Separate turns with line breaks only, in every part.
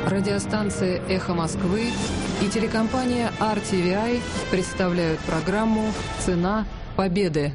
Радиостанция «Эхо Москвы» и телекомпания RTVI представляют программу «Цена победы».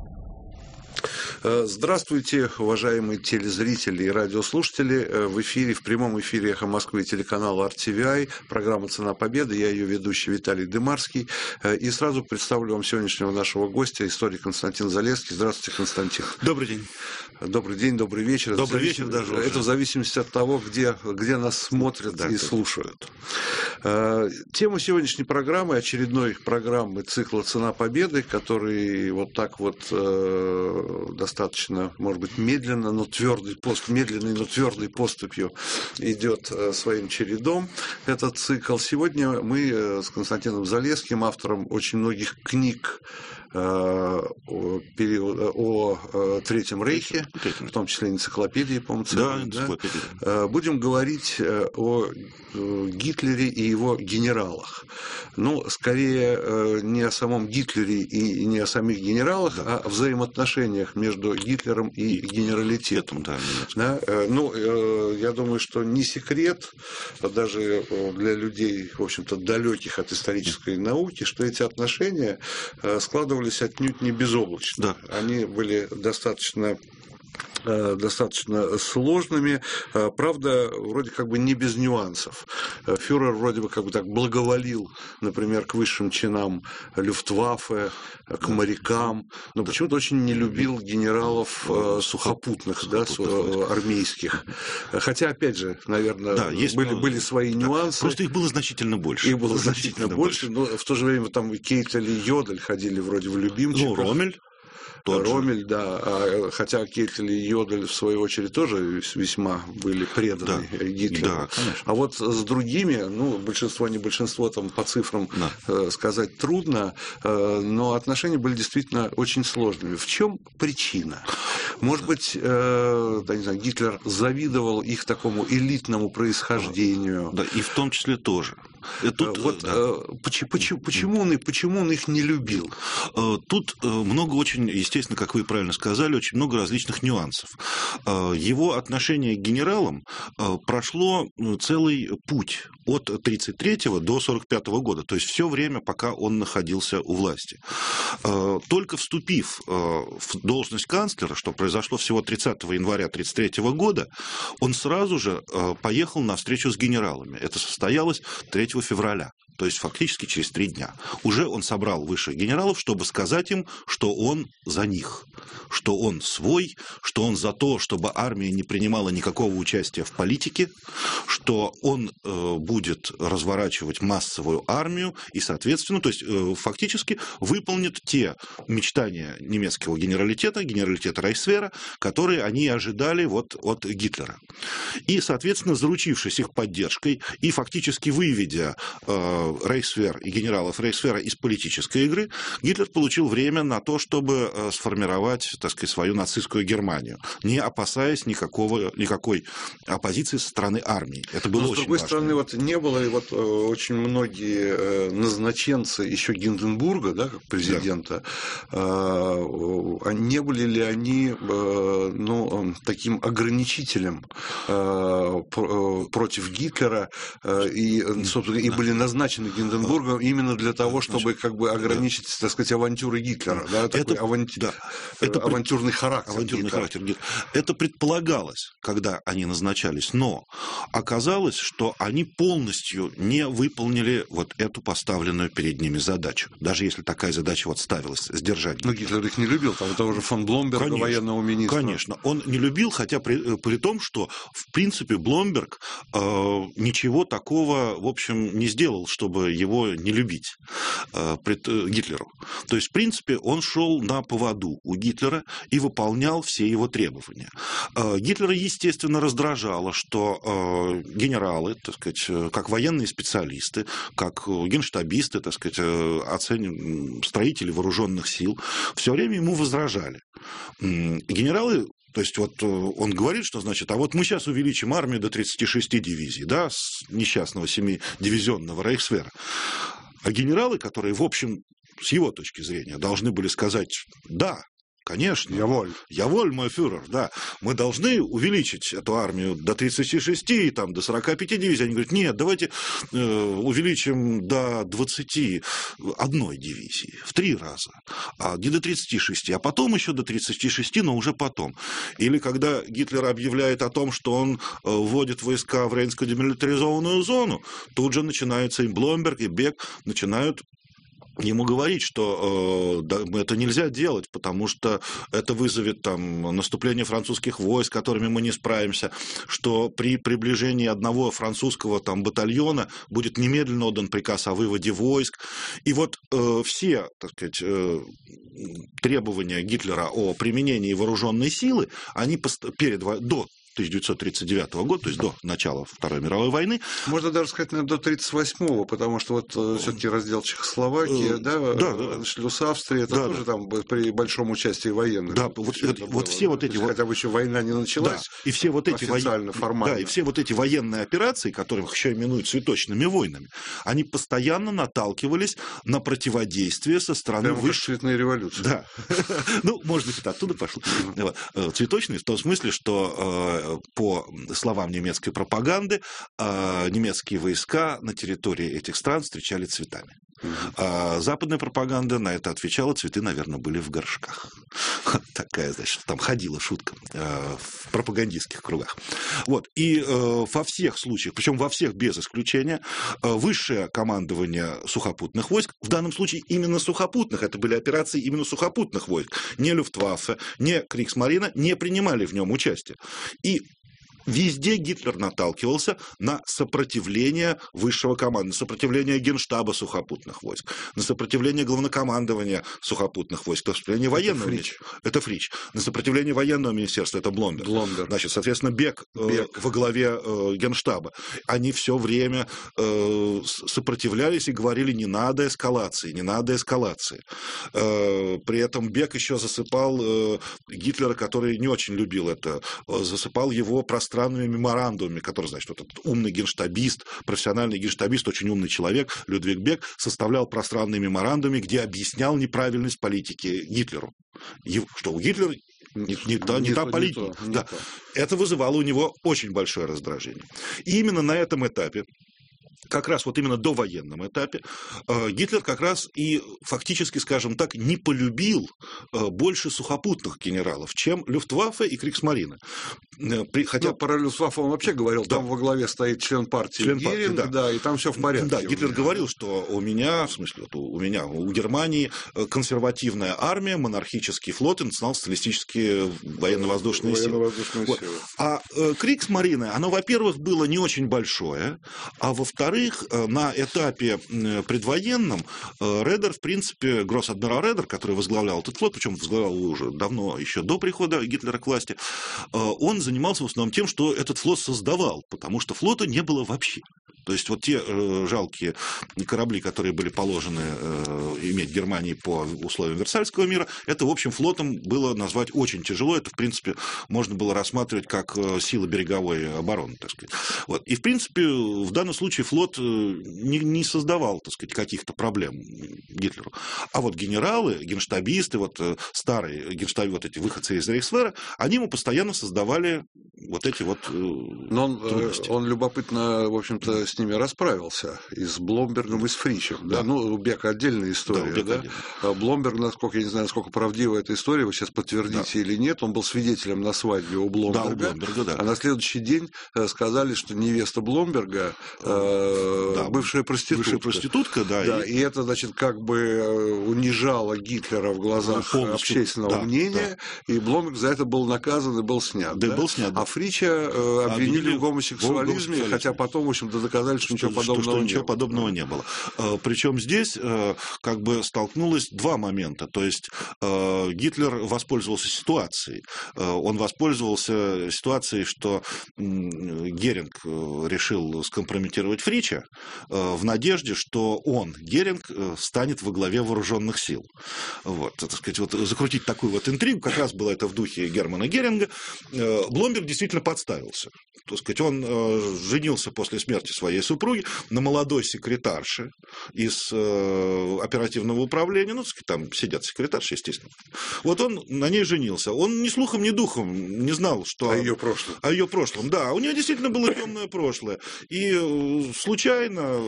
Здравствуйте, уважаемые телезрители и радиослушатели. В эфире, в прямом эфире «Эхо Москвы» и телеканала RTVI, программа «Цена победы». Я ее ведущий Виталий Дымарский. И сразу представлю вам сегодняшнего нашего гостя, историк Константин Залесский. Здравствуйте, Константин.
Добрый день.
Добрый день, добрый вечер.
Добрый вечер даже.
Это в зависимости от того, где нас смотрят и слушают. Тема сегодняшней программы, очередной программы цикла «Цена победы», который вот так вот достаточно, может быть, медленной, но твердой поступью идет своим чередом этот цикл. Сегодня мы с Константином Залесским, автором очень многих книг о Третьем Рейхе, в том числе энциклопедии, по-моему, будем говорить о Гитлере и его генералах. Ну, скорее, не о самом Гитлере и не о самих генералах, а о взаимоотношениях между Гитлером и генералитетом. Я думаю, что не секрет, даже для людей, в общем-то, далеких от исторической науки, что эти отношения складывались отнюдь не безоблачно. Да. Они были достаточно сложными, правда, вроде как бы не без нюансов. Фюрер вроде бы как бы так благоволил, например, к высшим чинам Люфтваффе, к морякам, но почему-то очень не любил генералов сухопутных, армейских. Хотя, опять же, наверное, были свои нюансы.
Просто их было значительно больше.
Их было значительно больше, но в то же время там и Кейтель, и Йодель ходили вроде в любимчиках.
Роммель.
Роммель, да, хотя Кейтель и Йодель, в свою очередь, тоже весьма были преданы Гитлеру.
Да,
а вот с другими, большинство, не большинство, там по цифрам сказать трудно, но отношения были действительно очень сложными. В чем причина? Может быть, Гитлер завидовал их такому элитному происхождению.
Да, и в том числе тоже.
Почему он их не любил?
Тут много очень, естественно, как вы правильно сказали, очень много различных нюансов. Его отношение к генералам прошло целый путь от 1933 до 1945 года, то есть все время, пока он находился у власти. Только вступив в должность канцлера, что произошло всего 30 января 1933 года, он сразу же поехал на встречу с генералами. Это состоялось 3 февраля. То есть фактически через 3 дня. Уже он собрал высших генералов, чтобы сказать им, что он за них, что он свой, что он за то, чтобы армия не принимала никакого участия в политике, что он будет разворачивать массовую армию и, соответственно, то есть фактически выполнит те мечтания немецкого генералитета Рейхсвера, которые они ожидали от Гитлера. И, соответственно, заручившись их поддержкой и фактически выведя Рейхсвер и генералов Рейхсвера из политической игры, Гитлер получил время на то, чтобы сформировать, так сказать, свою нацистскую Германию, не опасаясь никакой оппозиции со стороны армии. Это было очень важно.
С другой стороны, не было, и очень многие назначенцы еще Гинденбурга, как президента, не были ли они таким ограничителем против Гитлера и, собственно, и были назначены Гинденбургом именно для того, чтобы ограничить, так сказать, авантюры Гитлера, авантюрный характер.
Это предполагалось, когда они назначались, но оказалось, что они полностью не выполнили эту поставленную перед ними задачу, даже если такая задача ставилась сдержать Гитлера.
Но Гитлер их не любил, там того же фон Бломберга, военного министра.
Конечно, он не любил, хотя при том, что в принципе Бломберг ничего такого, в общем, не сделал, чтобы его не любить Гитлеру. То есть, в принципе, он шел на поводу у Гитлера и выполнял все его требования. Гитлера, естественно, раздражало, что генералы, так сказать, как военные специалисты, как генштабисты, так сказать, строители вооруженных сил, все время ему возражали. Генералы. То есть он говорит, что значит, а мы сейчас увеличим армию до 36 дивизий, с несчастного 7-дивизионного Рейхсвера. А генералы, которые, в общем, с его точки зрения, должны были сказать, да, Конечно.
Яволь,
мой фюрер, да. Мы должны увеличить эту армию до 36, там, до 45 дивизий. Они говорят, нет, давайте увеличим до 21 дивизии в 3 раза. А не до 36, а потом еще до 36, но уже потом. Или когда Гитлер объявляет о том, что он вводит войска в Рейнскую демилитаризованную зону, тут же начинается и Бломберг, и Бек начинают ему говорить, что это нельзя делать, потому что это вызовет там наступление французских войск, с которыми мы не справимся, что при приближении одного французского там батальона будет немедленно отдан приказ о выводе войск. И вот все, так сказать, требования Гитлера о применении вооруженной силы, они до 1939 года, то есть до начала Второй мировой войны.
Можно даже сказать, наверное, до 1938-го, потому что вот все-таки раздел Чехословакии, шлюз Австрии, это тоже там при большом участии военных.
Да, вот все вот эти...
Хотя бы еще война не началась,
и все вот эти
официально, формально.
Да, и все вот эти военные операции, которых еще именуют цветочными войнами, они постоянно наталкивались на противодействие со стороны
высшей цветной революции.
Да. Ну, может быть, это оттуда пошло. Цветочные в том смысле, что по словам немецкой пропаганды, немецкие войска на территории этих стран встречали цветами. А западная пропаганда на это отвечала, цветы, наверное, были в горшках. Такая, значит, там ходила шутка в пропагандистских кругах. Вот. И во всех случаях, причем во всех без исключения, высшее командование сухопутных войск, в данном случае именно сухопутных, это были операции именно сухопутных войск, не Люфтваффе, не Кригсмарина, не принимали в нем участие. И везде Гитлер наталкивался на сопротивление высшего командования, на сопротивление Генштаба сухопутных войск, на сопротивление главнокомандования сухопутных войск, на сопротивление военного министерства. Это Фрич. На сопротивление военного министерства. Это Бломберг. Значит, соответственно, Бек во главе Генштаба. Они все время сопротивлялись и говорили, не надо эскалации, не надо эскалации. При этом Бек еще засыпал Гитлера, который не очень любил это, засыпал его пространством, странными меморандумами, которые, значит, вот этот умный генштабист, профессиональный генштабист, очень умный человек, Людвиг Бек, составлял пространные меморандумы, где объяснял неправильность политики Гитлеру. Что у Гитлера не та политика. Да. Это вызывало у него очень большое раздражение. И именно на этом этапе, как раз вот именно довоенном этапе, Гитлер как раз и фактически, скажем так, не полюбил больше сухопутных генералов, чем Люфтваффе и Кригсмарина.
Хотя про Люфтваффе он вообще говорил, там во главе стоит член партии Геринг, да, и там все в порядке.
Да, Гитлер говорил, что у Германии консервативная армия, монархический флот и национал-социалистические военно-воздушные силы. Вот. А Кригсмарина, оно, во-первых, было не очень большое, а во-вторых, на этапе предвоенном Редер, в принципе, гросс-адмирал Редер, который возглавлял этот флот, причем возглавлял его уже давно, еще до прихода Гитлера к власти, он занимался в основном тем, что этот флот создавал, потому что флота не было вообще. То есть вот те жалкие корабли, которые были положены иметь Германии по условиям Версальского мира, это, в общем, флотом было назвать очень тяжело. Это, в принципе, можно было рассматривать как сила береговой обороны, так сказать. Вот. И, в принципе, в данном случае флот не создавал, так сказать, каких-то проблем Гитлеру. А вот генералы, генштабисты, вот старые генштабисты, вот эти выходцы из Рейхсвера, они ему постоянно создавали вот эти вот трудности.
Он любопытно, в общем-то, с ними расправился. И с Бломбергом, и с Фричем. Да. Да? Ну, у Бека отдельная история. Да, Бломберг, насколько, я не знаю, насколько правдива эта история, вы сейчас подтвердите или нет, он был свидетелем на свадьбе у Бломберга.
Да, у Бломберга, да.
А на следующий день сказали, что невеста Бломберга бывшая проститутка.
Бывшая проститутка, да.
Да, и это, значит, как бы унижало Гитлера в глазах общественного мнения, и Бломберг за это был наказан и был снят.
Да, был снят.
А Фрича обвинили в гомосексуализме, хотя потом, в общем-то, доказали, что ничего подобного
не было. Причем здесь как бы столкнулось два момента. То есть Гитлер воспользовался ситуацией. Он воспользовался ситуацией, что Геринг решил скомпрометировать Фрича в надежде, что он, Геринг, станет во главе вооруженных сил. Вот, так сказать, вот закрутить такую вот интригу, как раз было это в духе Германа Геринга. Бломберг действительно подставился. Так сказать, он женился после смерти своей своей супруги на молодой секретарше из оперативного управления, ну, там сидят секретарши, естественно. Вот он на ней женился. Он ни слухом, ни духом не знал, что...
О ее прошлом.
О ее прошлом, да. У нее действительно было темное прошлое. И случайно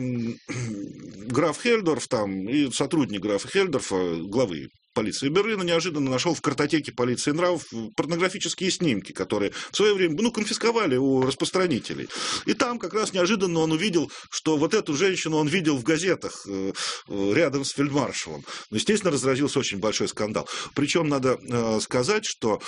граф Хельдорф там, и сотрудник графа Хельдорфа, главы полиции Берлина, неожиданно нашел в картотеке полиции нравов порнографические снимки, которые в свое время конфисковали у распространителей. И там как раз неожиданно он увидел, что вот эту женщину он видел в газетах рядом с фельдмаршалом. Естественно, разразился очень большой скандал. Причем надо сказать, что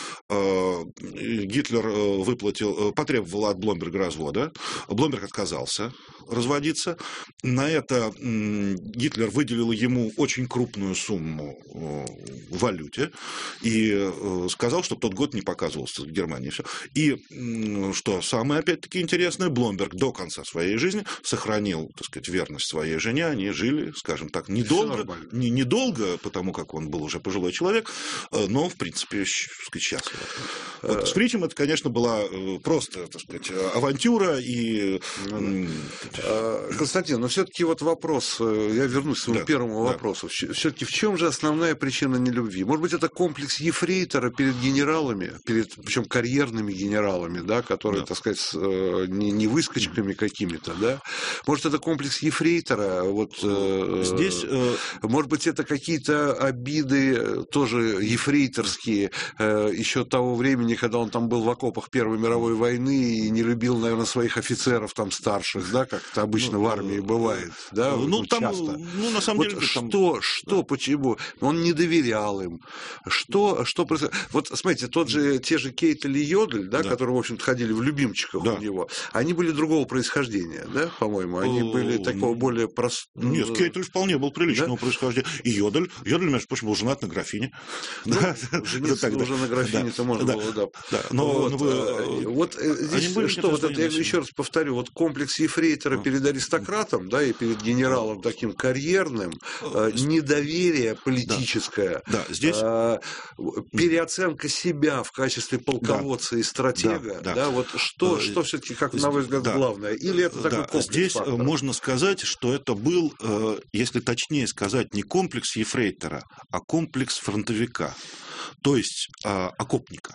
Гитлер потребовал от Бломберга развода. Бломберг отказался разводиться. На это Гитлер выделил ему очень крупную сумму в валюте и сказал, что тот год не показывался в Германии. Все. И, что самое, опять-таки, интересное, Бломберг до конца своей жизни сохранил, так сказать, верность своей жене. Они жили, скажем так, недолго, потому как он был уже пожилой человек, но, в принципе, счастливо. Вот, с Фричем это, конечно, была просто, так сказать, авантюра и...
Константин, но все-таки вот вопрос, я вернусь к своему первому вопросу. Все-таки в чем же основная причина нелюбви? Может быть, это комплекс ефрейтора перед генералами, причем карьерными генералами, да, которые, так сказать, не выскочками какими-то, да? Может, это комплекс ефрейтора? Вот,
здесь...
Может быть, это какие-то обиды тоже ефрейторские еще того времени, когда он там был в окопах Первой мировой войны и не любил, наверное, своих офицеров там старших, да, как это обычно в армии бывает, да, часто.
На самом деле...
Почему? Он не доверял им. Что происходит? Вот, смотрите, те же Кейтель и Йодель, да, которые, в общем-то, ходили в любимчиках у него, они были другого происхождения, да, по-моему? Они были такого более простого...
Нет, Кейтель вполне был приличного происхождения. И Йодель, между прочим, был женат на графине.
Жениться уже на графине-то можно было, да. Вот здесь что, я еще раз повторю, вот комплекс ефрейтора перед аристократом, да, и перед генералом таким карьерным, недоверие политическое,
здесь...
переоценка себя в качестве полководца и стратега, да, вот что все-таки, как на мой взгляд, главное? Или это такой комплекс
здесь
факторов?
Можно сказать, что это был, если точнее сказать, не комплекс ефрейтора, а комплекс фронтовика, то есть окопника.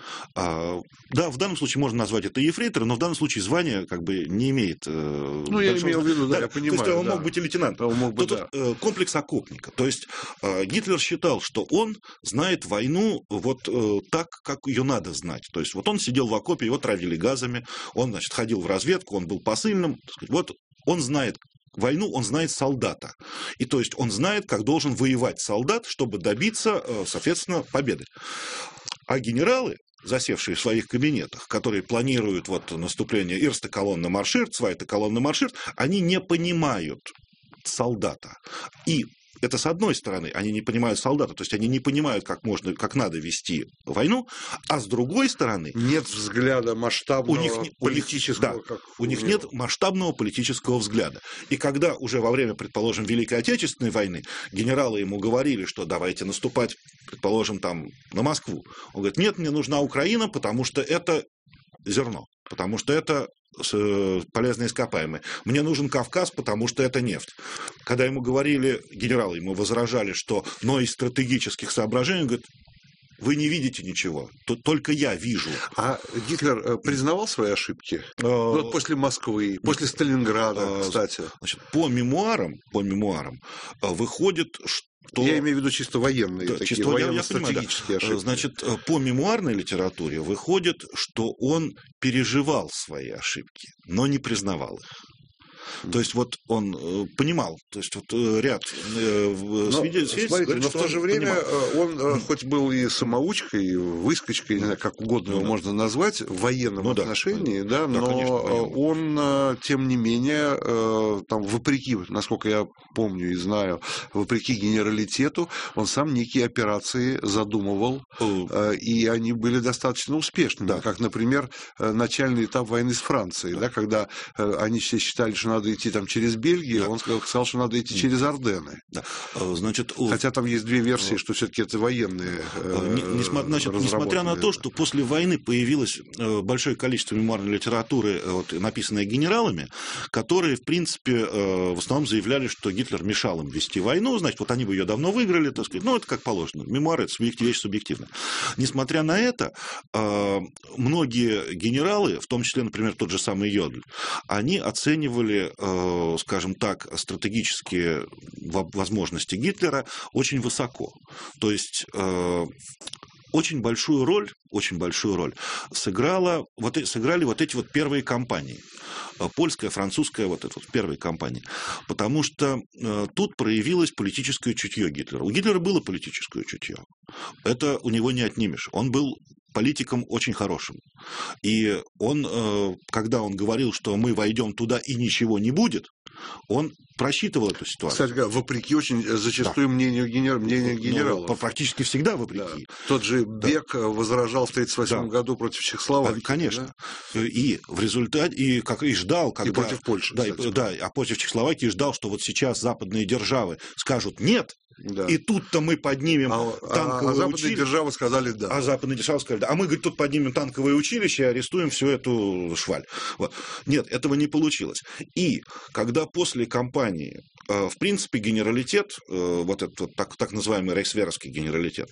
Да, в данном случае можно назвать это ефрейтор, но в данном случае звание как бы не имеет...
я имел в виду, я понимаю.
То есть он мог быть и лейтенантом. Комплекс окопника. То есть Гитлер считал, что он знает войну вот так, как ее надо знать. То есть вот он сидел в окопе, его травили газами, он, значит, ходил в разведку, он был посыльным. Вот он знает войну, он знает солдата. И то есть он знает, как должен воевать солдат, чтобы добиться, соответственно, победы. А генералы, засевшие в своих кабинетах, которые планируют вот наступление Erste колонна марширт, Zweite колонна марширт, они не понимают солдата. И это с одной стороны, они не понимают солдата, то есть они не понимают, как надо вести войну, а с другой стороны...
Нет взгляда масштабного политического.
У них нет масштабного политического взгляда. И когда уже во время, предположим, Великой Отечественной войны генералы ему говорили, что давайте наступать, предположим, там на Москву, он говорит, нет, мне нужна Украина, потому что это зерно, потому что это полезные ископаемые. Мне нужен Кавказ, потому что это нефть. Когда ему говорили, генералы ему возражали, что но из стратегических соображений, он говорит, вы не видите ничего, только я вижу.
А Гитлер признавал свои ошибки? Вот после Москвы, после Сталинграда, кстати.
Значит, по мемуарам выходит, что...
Я имею в виду чисто военные, такие военно-стратегические ошибки.
Значит, по мемуарной литературе выходит, что он переживал свои ошибки, но не признавал их. То есть вот он понимал, то есть вот ряд свидетельств.
Смотрите, но в то же время он хоть был и самоучкой, и выскочкой, не знаю, как угодно его можно назвать, в военном отношении, да, но конечно, он, тем не менее, там, вопреки, насколько я помню и знаю, вопреки генералитету, он сам некие операции задумывал, и они были достаточно успешными, как, например, начальный этап войны с Францией, да, когда они все считали, что надо идти там через Бельгию, он сказал, что надо идти через Ордены.
Да. Значит,
хотя там есть две версии, что все-таки это военные
несмотря на то, что после войны появилось большое количество мемуарной литературы, написанной генералами, которые, в принципе, в основном заявляли, что Гитлер мешал им вести войну, значит, вот они бы ее давно выиграли, так сказать, это как положено. Мемуары – это вещь субъективная. Несмотря на это, многие генералы, в том числе, например, тот же самый Йодль, они оценивали, скажем так, стратегические возможности Гитлера очень высоко. То есть очень большую роль сыграли вот эти вот первые кампании. Польская, французская, вот эта вот первые кампании. Потому что тут проявилось политическое чутье Гитлера. У Гитлера было политическое чутье. Это у него не отнимешь. Он был политиком очень хорошим. И он, когда он говорил, что мы войдем туда и ничего не будет, он просчитывал эту ситуацию.
Кстати, вопреки очень зачастую мнению генералов.
Практически всегда вопреки.
Да. Тот же Бек возражал в 1938 году против Чехословакии.
Конечно. Да? И в результате, и ждал, когда...
И против Польши,
а против Чехословакии ждал, что вот сейчас западные державы скажут «нет»,
да.
И тут-то мы поднимем танковое
западные
училище.
державы сказали «да».
А западные державы сказали «да». А мы, говорит, тут поднимем танковое училище и арестуем всю эту шваль. Вот. Нет, этого не получилось. И когда после кампании, в принципе, генералитет, вот этот вот так называемый рейхсверский генералитет,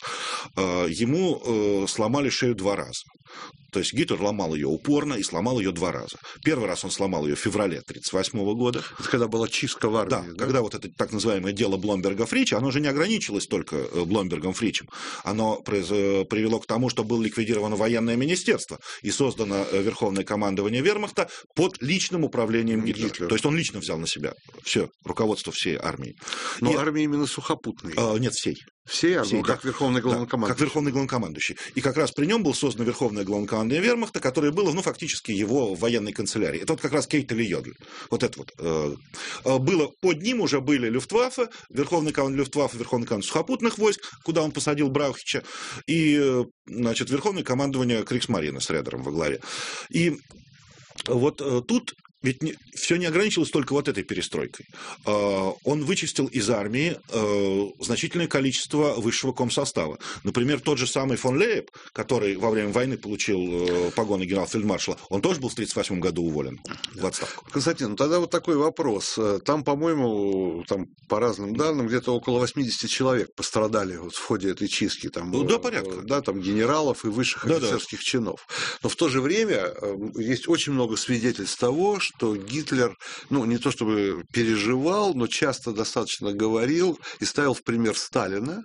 ему сломали шею 2 раза. То есть Гитлер ломал ее упорно и сломал ее 2 раза. Первый раз он сломал ее в феврале 1938 года.
Это когда была чистка в армии.
Да, когда вот это так называемое дело Бломберга-Фрича, оно же не ограничилось только Бломбергом-Фричем. Оно привело к тому, что было ликвидировано военное министерство и создано Верховное командование Вермахта под личным управлением Гитлера. То есть он лично взял на себя все руководство всей армии.
Но армии именно сухопутной?
Нет, всей.
Все, как Верховный главнокомандующий.
Как Верховный главнокомандующий. И как раз при нем был создан Верховное главнокомандование Вермахта, которое было, фактически его военной канцелярии. Это вот как раз Кейтель и Йодль. Вот это вот. Было, под ним уже были Люфтваффе, Верховный командование Люфтваффе, Верховный командование сухопутных войск, куда он посадил Браухича, и, значит, Верховное командование Криксмарины с Редером во главе. И вот тут ведь все не ограничилось только вот этой перестройкой. Он вычистил из армии значительное количество высшего комсостава. Например, тот же самый фон Лейб, который во время войны получил погоны генерал-фельдмаршала, он тоже был в 1938 году уволен в отставку.
Константин, тогда вот такой вопрос. Там, по-моему, по разным данным, где-то около 80 человек пострадали вот в ходе этой чистки. Там,
да, порядка.
Да, там генералов и высших офицерских чинов. Но в то же время есть очень много свидетельств того, что Гитлер, не то чтобы переживал, но часто достаточно говорил и ставил в пример Сталина,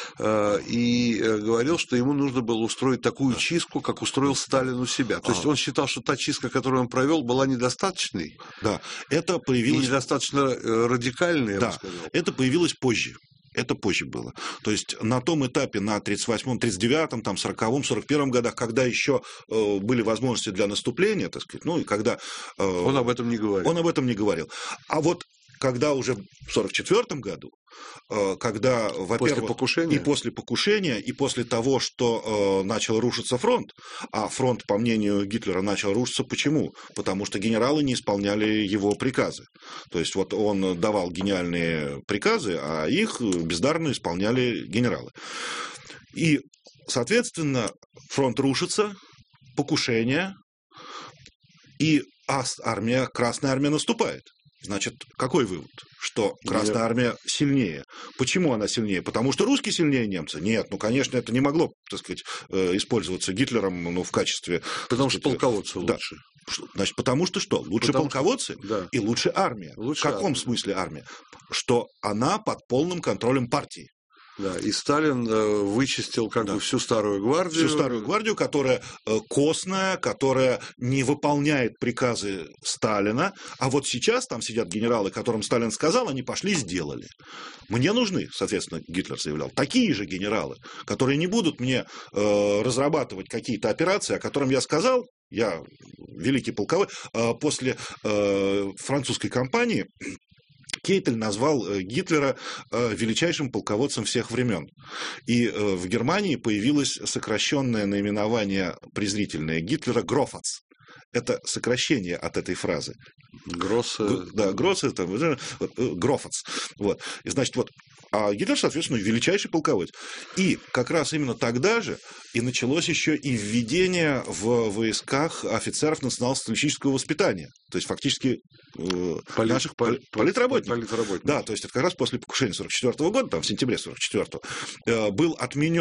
и говорил, что ему нужно было устроить такую чистку, как устроил Сталин у себя. То есть он считал, что та чистка, которую он провел, была недостаточной.
Да, это появилось...
И недостаточно радикальной, я бы сказал.
Это появилось позже. Это позже было. То есть на том этапе, на 38-м, 39-м, 40-м, 41-м годах, когда еще были возможности для наступления, так сказать, и когда...
Он об этом не говорил.
Он об этом не говорил. А вот когда уже в 44-м году, когда, во-первых, и после покушения, и после того, что начал рушиться фронт, а фронт, по мнению Гитлера, начал рушиться, почему? Потому что генералы не исполняли его приказы. То есть вот он давал гениальные приказы, а их бездарно исполняли генералы. И, соответственно, фронт рушится, покушение, и Красная армия наступает. Значит, какой вывод? Что Красная армия сильнее. Почему она сильнее? Потому что русские сильнее немца? Нет, конечно, это не могло, так сказать, использоваться Гитлером в качестве...
Потому что полководцы лучше.
Значит, потому что что? Лучше полководцы и лучше армия. В каком смысле армия? Что она под полным контролем партии.
Да, и Сталин вычистил всю старую гвардию.
Всю старую гвардию, которая костная, которая не выполняет приказы Сталина. А вот сейчас там сидят генералы, которым Сталин сказал, они пошли и сделали. Мне нужны, соответственно, Гитлер заявлял, такие же генералы, которые не будут мне разрабатывать какие-то операции, о которых я сказал. Я великий полководец. После французской кампании Кейтель назвал Гитлера величайшим полководцем всех времен. И в Германии появилось сокращенное наименование презрительное Гитлера «Грофац». Это сокращение от этой фразы.
Гроссе.
Да, Гроссе, Грофац. Вот. И, значит, вот. А Гитлер, соответственно, величайший полководец. И как раз именно тогда же и началось еще и введение в войсках офицеров национал-социалистического воспитания. То есть, фактически, наших политработников. Да, то есть, это как раз после покушения 1944 года, там, в сентябре 1944 был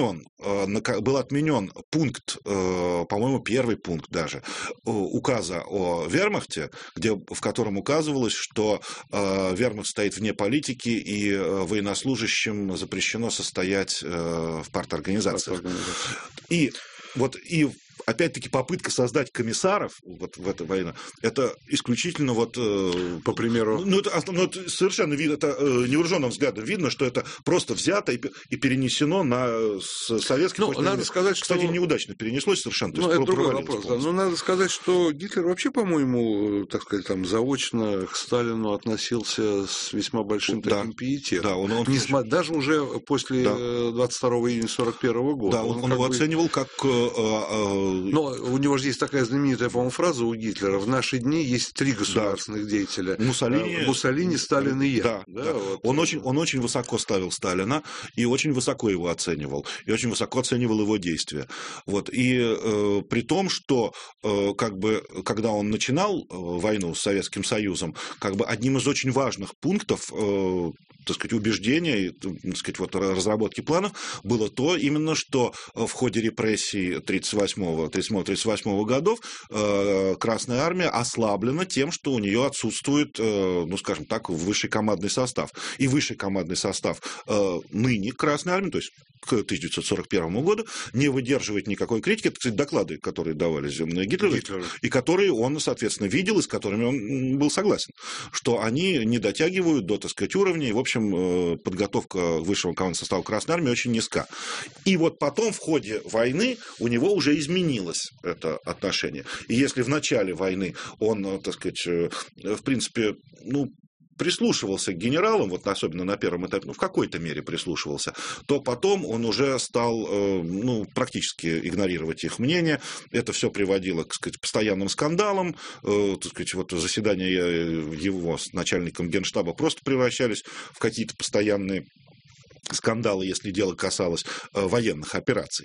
отменен пункт, по-моему, первый пункт даже, указа о вермахте, в котором указывалось, что вермахт стоит вне политики, и военнослужащим запрещено состоять в парторганизациях. И опять-таки попытка создать комиссаров вот в этой войне, это исключительно вот...
По примеру...
это совершенно видно, это невооруженным взглядом видно, что это просто взято и перенесено на советский...
надо сказать,
кстати,
что...
неудачно перенеслось совершенно.
Это другой вопрос. Да. Но надо сказать, что Гитлер вообще, по-моему, так сказать, там, заочно к Сталину относился с весьма большим таким пиететом. Да, даже уже после 22 июня 1941 года.
Да, он его оценивал как...
Но у него же есть такая знаменитая, по-моему, фраза у Гитлера: в наши дни есть 3 государственных деятеля. Муссолини, Сталин и я.
Да. Вот. Он очень высоко ставил Сталина и очень высоко его оценивал. И очень высоко оценивал его действия. Вот. И при том, что когда он начинал войну с Советским Союзом, одним из очень важных пунктов убеждения, разработки планов было то именно, что в ходе репрессий 37-38 годов Красная Армия ослаблена тем, что у нее отсутствует, высший командный состав. И высший командный состав ныне Красной Армии, то есть к 1941 году, не выдерживает никакой критики. Это, кстати, доклады, которые давались Гитлеру, и которые он, соответственно, видел, и с которыми он был согласен, что они не дотягивают до, уровня, и, в общем, подготовка высшего командного состава Красной Армии очень низка. И вот потом, в ходе войны, у него уже изменилось это отношение. И если в начале войны он, в принципе, прислушивался к генералам, особенно на первом этапе, в какой-то мере прислушивался, то потом он уже стал практически игнорировать их мнение. Это все приводило к постоянным скандалам. Заседания его с начальником Генштаба просто превращались в какие-то постоянные скандалы, если дело касалось военных операций.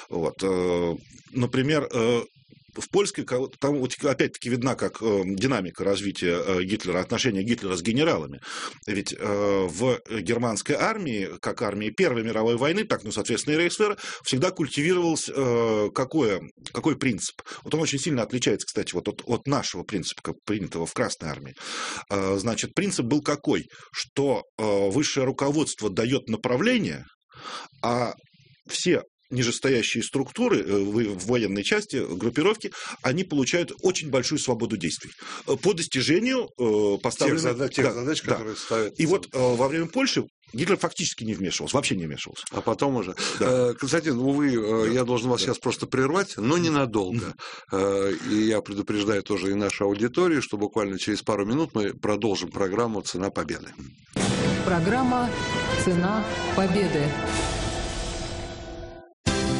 Например, в польской, там опять-таки видна как динамика развития Гитлера, отношения Гитлера с генералами. Ведь в германской армии, как армии Первой мировой войны, так, соответственно, и Рейхсвера, всегда культивировался какой принцип. Он очень сильно отличается, кстати, от нашего принципа, принятого в Красной армии. Значит, принцип был какой? Что высшее руководство дает направление, а все нижестоящие структуры в военной части, группировки, они получают очень большую свободу действий по достижению поставленных
тех задач, которые ставят.
И во время Польши Гитлер фактически не вмешивался, вообще не вмешивался.
А потом уже. Да. Константин, увы, я должен вас сейчас просто прервать, но ненадолго. И я предупреждаю тоже и нашу аудиторию, что буквально через пару минут мы продолжим программу «Цена победы».
Программа «Цена победы».